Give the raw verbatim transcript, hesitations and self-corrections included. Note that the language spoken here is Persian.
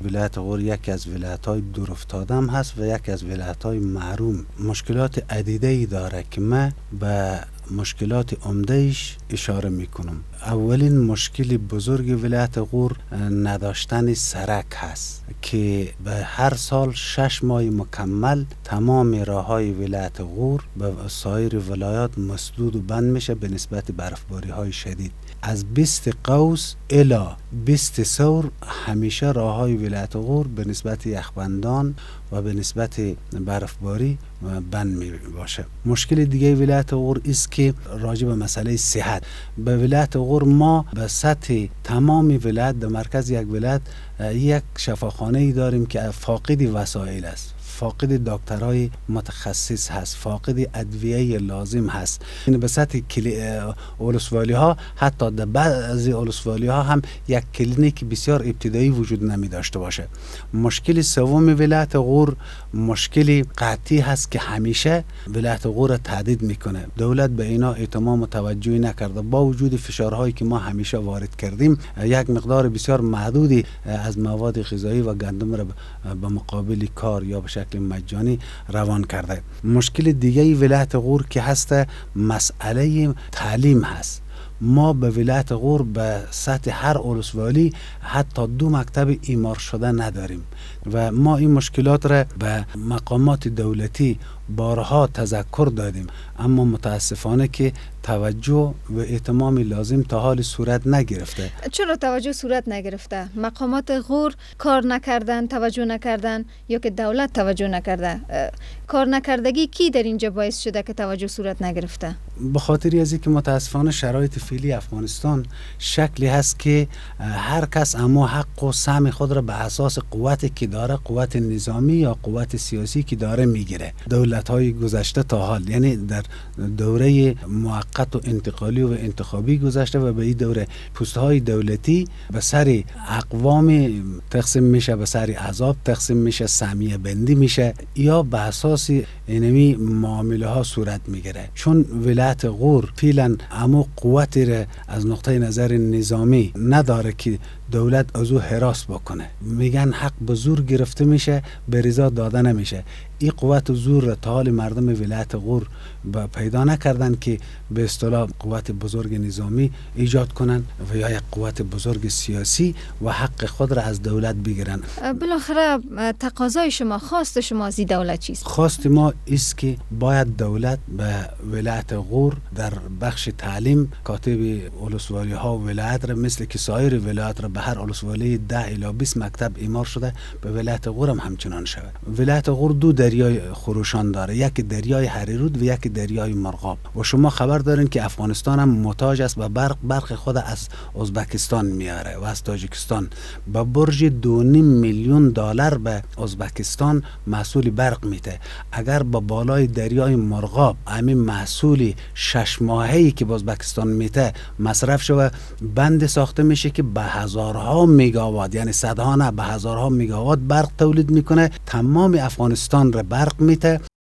ولایت غور یکی از ولایت‌های دورافتاده هم هست و یکی از ولایت‌های محروم. مشکلات عدیده‌ای داره که من به مشکلات عمده‌اش اشاره میکنم. اولین مشکل بزرگ ولایت غور نداشتن سرک هست که به هر سال شش ماه مکمل تمام راه‌های ولایت غور به سایر ولایات مسدود و بند میشه به نسبت برفباری‌های شدید. از بیست قوس الی بیست سور همیشه راه‌های ولایت غور به نسبت یخبندان و به نسبت برفباری بند می باشه. مشکل دیگه ولایت غور است که راجع به مسئله صحت. به ولایت غور ما به سطح تمام ولایت در مرکز یک ولایت یک شفاخانه ای داریم که فاقد وسایل است، فاقد دکترای متخصص هست، فاقد ادویه لازم هست. این به سطح اولسوالی ها، حتی در بعضی اولسوالی ها هم یک کلینیک بسیار ابتدایی وجود نمی داشته باشه. مشکل سوم ولایت غور مشکل قحطی هست که همیشه ولایت غور تهدید میکنه. دولت به اینا اهتمام و توجهی نکرده، با وجود فشارهایی که ما همیشه وارد کردیم یک مقدار بسیار محدودی از مواد غذایی و گندم را به مقابل کار یا به شکل مجانی روان کرده. مشکل دیگه ولایت غور که هست مسئله تعلیم هست. ما به ولایت غور به سطح هر اولسوالی حتی دو مکتب ایمار شده نداریم و ما این مشکلات را به مقامات دولتی بارها تذکر دادیم، اما متاسفانه که توجه و اهتمام لازم تا حال صورت نگرفته. چرا توجه صورت نگرفته؟ مقامات غور کار نکردن، توجه نکردن، یا که دولت توجه نکرده؟ کار نکردگی کی در اینجا باعث شده که توجه صورت نگرفته؟ به خاطر از اینکه متاسفانه شرایط فعلی افغانستان شکلی هست که هر کس اما حق و سهم خود را به اساس قوتی که داره، قوت نظامی یا قوت سیاسی که داره میگیره. دولت‌های گذشته تا حال، یعنی در دوره موقت و انتقالی و انتخابی گذشته و به این دوره پست‌های دولتی به سر اقوام تقسیم میشه، به سر احزاب تقسیم میشه، سهمیه بندی میشه یا به اساس اینمی معامله ها صورت میگیره. چون ولایت غور فعلا امو قوتی را از نقطه نظر نظامی نداره که دولت از او حراس بکنه. میگن حق به زور گرفته میشه، به رضا داده نمیشه. این قوت و زور را تا حال مردم ولایت غور پیدا نکردن که به اصطلاح قوت بزرگ نظامی ایجاد کنن و یا یک قوت بزرگ سیاسی و حق خود را از دولت بگیرن. بالاخره تقاضای شما، خواست شما از دولت چیست؟ خواست ما است که باید دولت به ولایت غور در بخش تعلیم کاتب اولسوالی ها و ولایت را مثل که سایر ولایت را به هر اولسوالی ده الی بیست مکتب ایمار شده، به ولایت غور هم همچنان شود. ولایت غور دو دریای خروشان داره، یک دریای هریرود و یک دریای مرغاب و شما خبر دارین که افغانستان هم محتاج است به برق. برق خود از ازبکستان میاره و از تاجیکستان. به برج دو نیم میلیون دلار به ازبکستان محصول برق میده. اگر با بالای دریای مرغاب همین محصول شش ماهه‌ای که به ازبکستان میده مصرف شود، بند ساخته میشه که به هزارها میگاوات، یعنی صدها نه به هزارها میگاوات برق تولید میکنه، تمام افغانستان را برق میده.